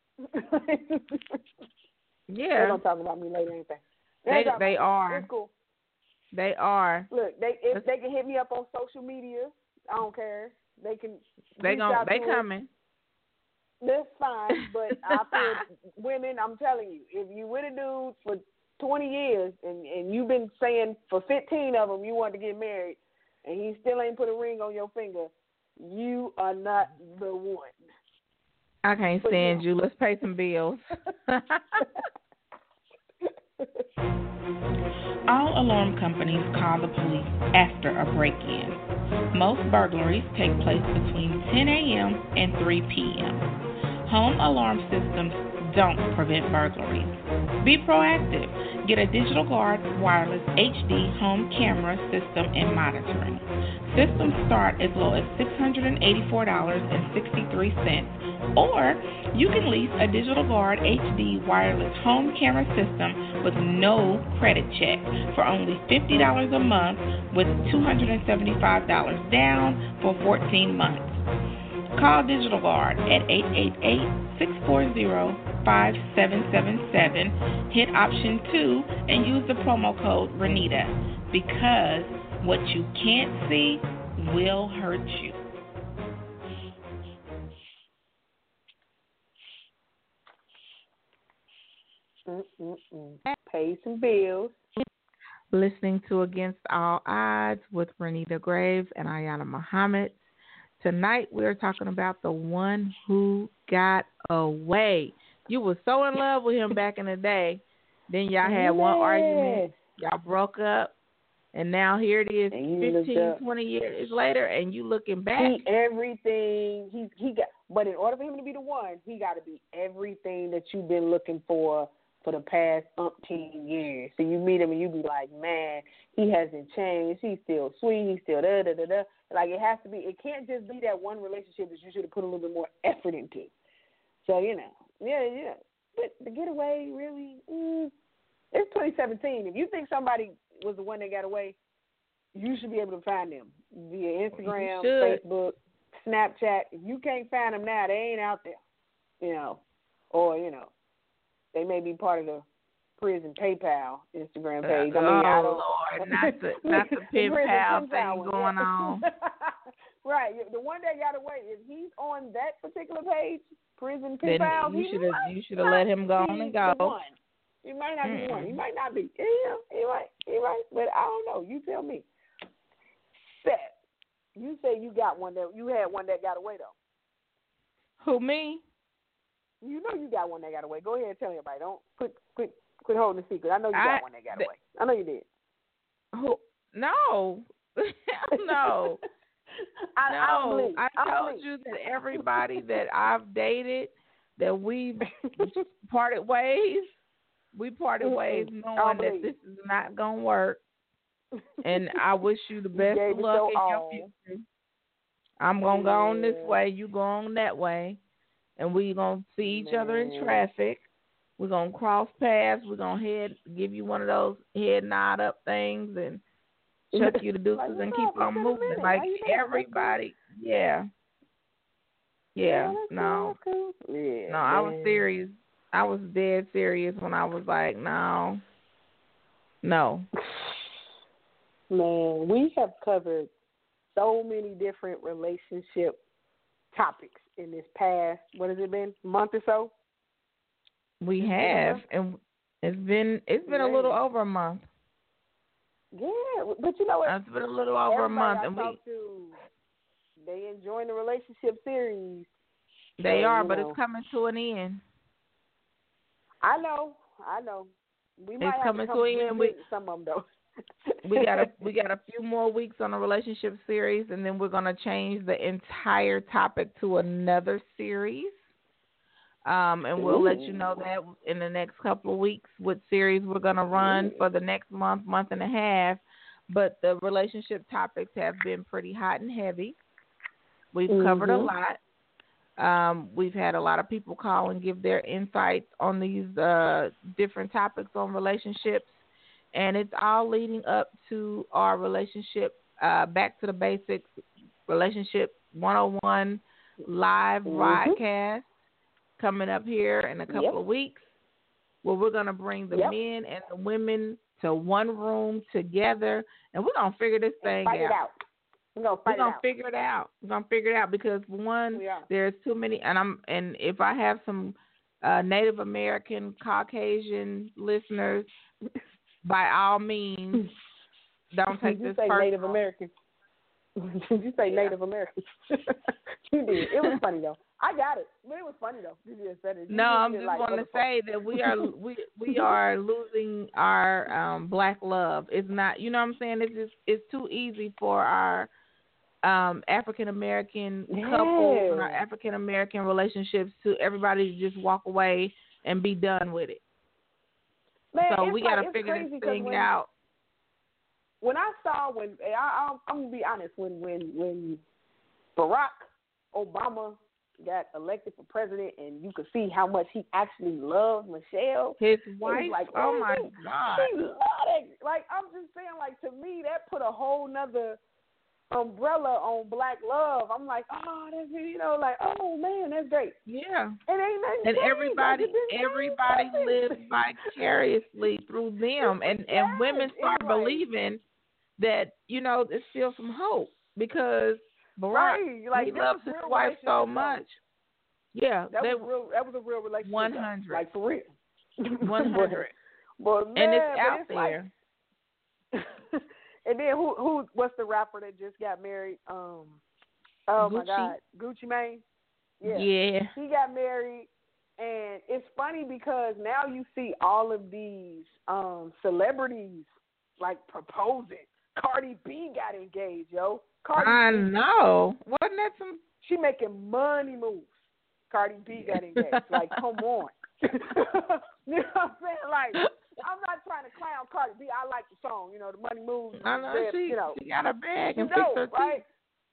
Yeah. They're going to talk about me later, ain't they? They are. It's cool. They are. Look, if they can hit me up on social media, I don't care. They can. They coming. That's fine, but I feel women, I'm telling you, if you with a dude for 20 years and you've been saying for 15 of them you want to get married and he still ain't put a ring on your finger, you are not the one. I can't stand you. Let's pay some bills. All alarm companies call the police after a break-in. Most burglaries take place between 10 a.m. and 3 p.m. Home alarm systems don't prevent burglaries. Be proactive. Get a Digital Guard wireless HD home camera system and monitoring. Systems start as low as $684.63, or you can lease a Digital Guard HD wireless home camera system with no credit check for only $50 a month with $275 down for 14 months. Call Digital Guard at 888-640-5777, hit option 2, and use the promo code Renita, because what you can't see will hurt you. Pay some bills. Listening to Against All Odds with Renita Graves and Ayana Muhammad. Tonight we're talking about the one who got away. You were so in love with him back in the day. Then y'all had one argument. Y'all broke up. And now here it is 15, 20 years later, and you looking back. He got. But in order for him to be the one, he got to be everything that you've been looking for the past umpteen years. So you meet him and you be like, man, he hasn't changed. He's still sweet. He's still da-da-da-da. Like, it has to be. It can't just be that one relationship that you should have put a little bit more effort into. So, yeah. But the getaway, really, It's 2017. If you think somebody was the one that got away, you should be able to find them via Instagram, Facebook, Snapchat. If you can't find them now, they ain't out there, or they may be part of the prison PayPal Instagram page. I don't. Lord, not the pen pal thing going on. Right, the one that got away, if he's on that particular page, prison pen pal, you should have let him go on and go. He might not be one. He might not be. He might. But I don't know. You tell me. Seth, you say you had one that got away though. Who, me? You know you got one that got away. Go ahead and tell everybody. Don't quit holding the secret. I know you got one that got away. I know you did. Who? No. No. I told you that everybody that I've dated, that we've parted ways. We parted ways knowing that this is not going to work. And I wish you the best of luck in your future. I'm going to go on this way. You go on that way. And we're going to see each other in traffic. We're going to cross paths. We're going to give you one of those head nod up things and chuck you the deuces and keep on moving. Like everybody. Yeah. No. No, I was serious. I was dead serious when I was like, no. Man, we have covered so many different relationship topics in this past, what has it been, month or so? We have, and it's been a little over a month. Yeah, but you know what? It's been a little over a month, and they enjoying the relationship series. They are, but it's coming to an end. I know. We might have to come revisit some of them though. we got a few more weeks on the relationship series, and then we're gonna change the entire topic to another series. And we'll let you know that in the next couple of weeks what series we're gonna run for the next month and a half. But the relationship topics have been pretty hot and heavy. We've covered a lot. We've had a lot of people call and give their insights on these different topics on relationships, and it's all leading up to our relationship, Back to the Basics, Relationship 101 live broadcast coming up here in a couple of weeks, where we're going to bring the men and the women to one room together, and we're going to figure this thing out. We're gonna figure it out. We're gonna figure it out because there's too many, and if I have some Native American, Caucasian listeners, by all means, don't take this personal. Native American. Did you say Native American? You did. It was funny though. I got it, but it was funny though. You just said it. No, I'm just going to say that we are losing our black love. It's not, you know what I'm saying? It's too easy for our African American couples and our African American relationships to everybody to just walk away and be done with it. Man, so we got to figure this thing out. When I saw, I'm gonna be honest, when Barack Obama got elected for president, and you could see how much he actually loved Michelle, his wife. Like, oh my God, he loved it. Like, I'm just saying, like, to me, that put a whole nother umbrella on black love. I'm like, oh, that's, like, oh man, that's great. Yeah. And everybody lives vicariously through them, and women start believing that there's still some hope because Barack he loves his wife so much. Yeah, that was a real relationship. 100, like for real. 100. But man, and it's out there. Like, and then what's the rapper that just got married? Oh Gucci. My God, Gucci Mane. Yeah. He got married, and it's funny because now you see all of these celebrities like proposing. Cardi B got engaged, yo. I know. Wasn't that some? She making money moves. Cardi B got engaged. Like, come on. You know what I'm saying? Like, I'm not trying to clown Cardi B. I like the song, the money moves. I know she got a bag and fixed her teeth. Right?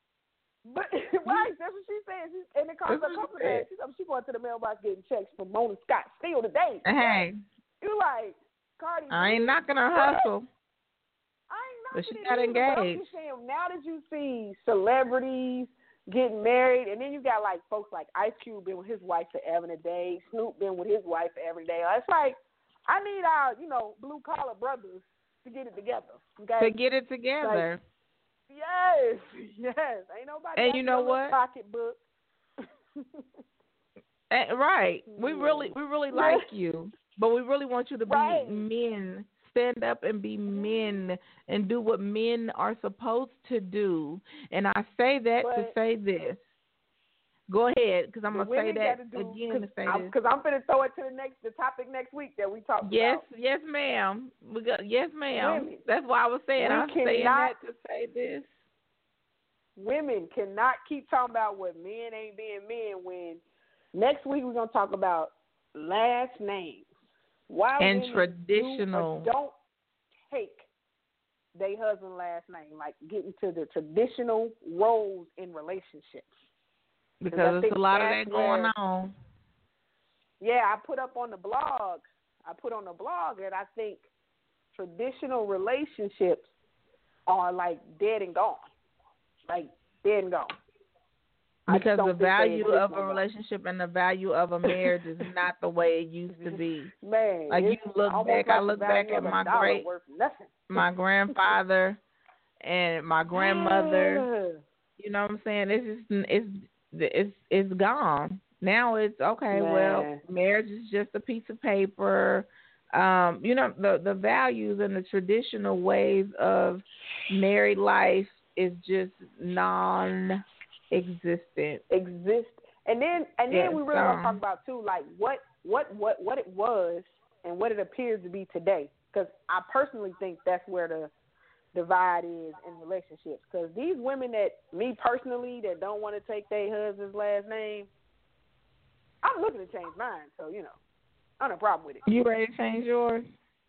But right, that's what she's saying. And it cost her a couple of days. She going to the mailbox getting checks from Mona Scott still today. Hey. You like, Cardi. I ain't knocking her hustle. I ain't But knocking she it got either, engaged. but I'm just saying, now that you see celebrities getting married, and then you got like folks like Ice Cube been with his wife forever and a day, Snoop been with his wife forever and a day. It's like, I need our, blue collar brothers to get it together. Okay? To get it together. Like, yes. Ain't nobody. And you know what? Pocketbook. Right. We really like you, but we really want you to be men. Stand up and be men and do what men are supposed to do. And I say that to say this. Go ahead, because I'm going to say that again to say this. Because I'm going to throw it to the topic next week that we talked about. Yes, ma'am. Yes, ma'am. Women. That's why I was saying I'm saying that to say this. Women cannot keep talking about what men ain't being men when next week we're going to talk about last names. Why and women traditional don't take their husband's last name, like getting to the traditional roles in relationships. Because there's a lot of that going on. Yeah, I put on the blog that I think traditional relationships are like dead and gone. Like dead and gone. Because the value of a relationship and the value of a marriage is not the way it used to be. Man, like you look back, I look back at my grandfather and my grandmother. You know what I'm saying? It's gone. Now it's okay. Man. Well, marriage is just a piece of paper. The values and the traditional ways of married life is just non-existent. And then we really want to talk about too, like what it was and what it appears to be today. Because I personally think that's where the divide is in relationships. Because these women that don't want to take their husband's last name, I'm looking to change mine. So I don't have a problem with it. You ready to change yours,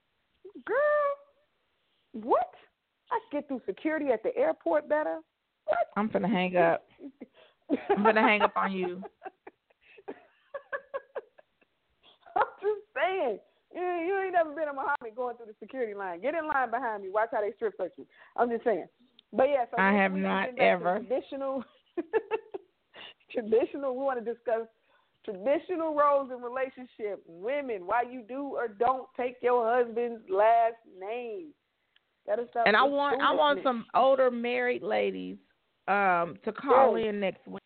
girl? What? I get through security at the airport better. What? I'm finna hang up. I'm gonna hang up on you. I'm just saying. You ain't never been a Muhammad going through the security line. Get in line behind me. Watch how they strip search you. I'm just saying. But yeah, so I have not ever. Traditional. We want to discuss traditional roles in relationship. Women, why you do or don't take your husband's last name. And I want some older married ladies to call in next week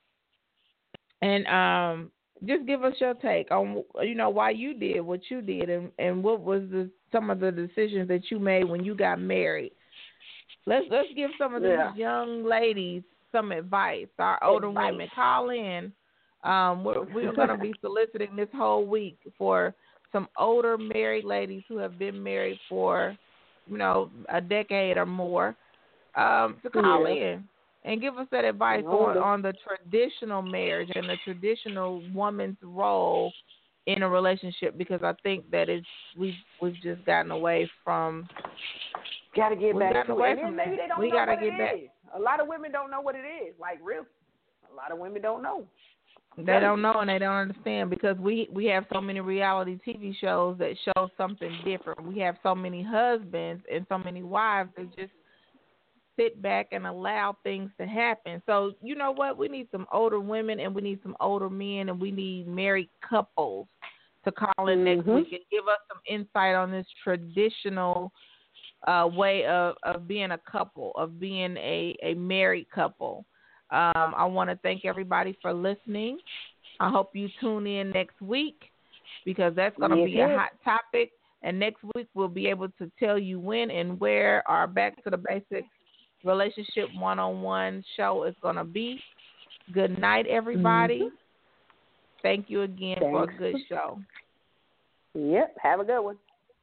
and just give us your take on why you did what you did and what was some of the decisions that you made when you got married. Let's give some of these young ladies some advice. Our older women, call in. We're going to be soliciting this whole week for some older married ladies who have been married for a decade or more, to call in and give us that advice on the traditional marriage and the traditional woman's role in a relationship, because I think that we've just gotten away from. Got to get back to it. And maybe they don't know what it is. A lot of women don't know what it is. Like, really, a lot of women don't know. They don't know and they don't understand, because we have so many reality TV shows that show something different. We have so many husbands and so many wives that just sit back and allow things to happen. So you know what? We need some older women and we need some older men and we need married couples to call in next week and give us some insight on this traditional way of being a couple, of being a married couple. I want to thank everybody for listening. I hope you tune in next week, because that's going to be a hot topic. And next week we'll be able to tell you when and where our Back to the Basics Relationship 101 show is going to be. Good night, everybody. Thank you again for a good show. Yep. Have a good one.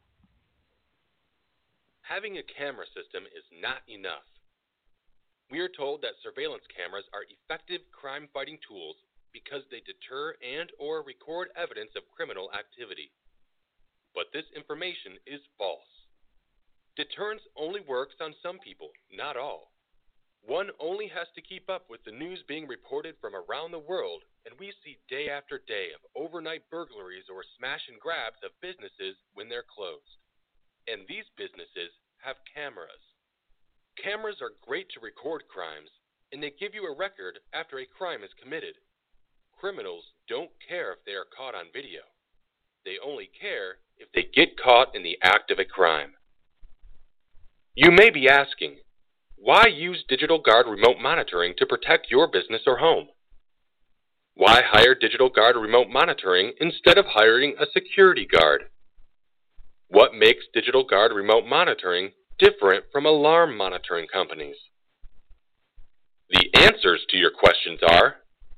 Having a camera system is not enough. We are told that surveillance cameras are effective crime-fighting tools because they deter and or record evidence of criminal activity. But this information is false. Deterrence only works on some people, not all. One only has to keep up with the news being reported from around the world, and we see day after day of overnight burglaries or smash and grabs of businesses when they're closed. and these businesses have cameras. Cameras are great to record crimes, and they give you a record after a crime is committed. Criminals don't care if they are caught on video. They only care if they get caught in the act of a crime. You may be asking, why use Digital Guard remote monitoring to protect your business or home? Why hire Digital Guard remote monitoring instead of hiring a security guard? What makes Digital Guard remote monitoring different from alarm monitoring companies? The answers to your questions are: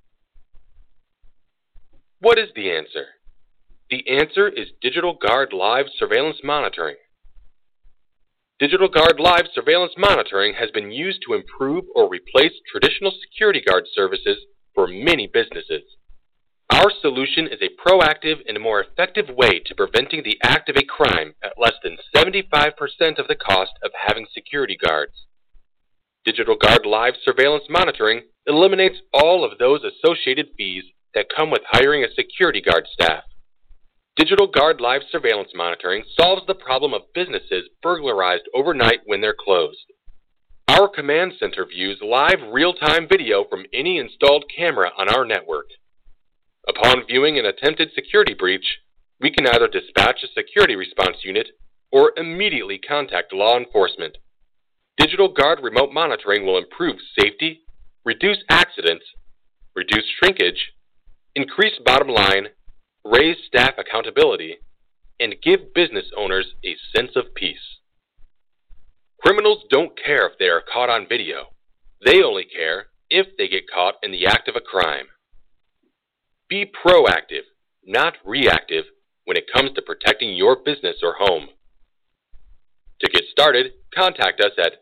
what is the answer? The answer is Digital Guard Live Surveillance Monitoring. Digital Guard Live Surveillance Monitoring has been used to improve or replace traditional security guard services for many businesses. Our solution is a proactive and more effective way to preventing the act of a crime at less than 75% of the cost of having security guards. Digital Guard Live Surveillance Monitoring eliminates all of those associated fees that come with hiring a security guard staff. Digital Guard Live Surveillance Monitoring solves the problem of businesses burglarized overnight when they're closed. Our command center views live real-time video from any installed camera on our network. Upon viewing an attempted security breach, we can either dispatch a security response unit or immediately contact law enforcement. Digital Guard remote monitoring will improve safety, reduce accidents, reduce shrinkage, increase bottom line, raise staff accountability, and give business owners a sense of peace. Criminals don't care if they are caught on video. They only care if they get caught in the act of a crime. Be proactive, not reactive, when it comes to protecting your business or home. To get started, contact us at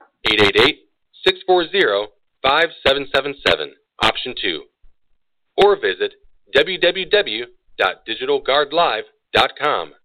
888-640-5777, option 2, or visit www.digitalguardlive.com.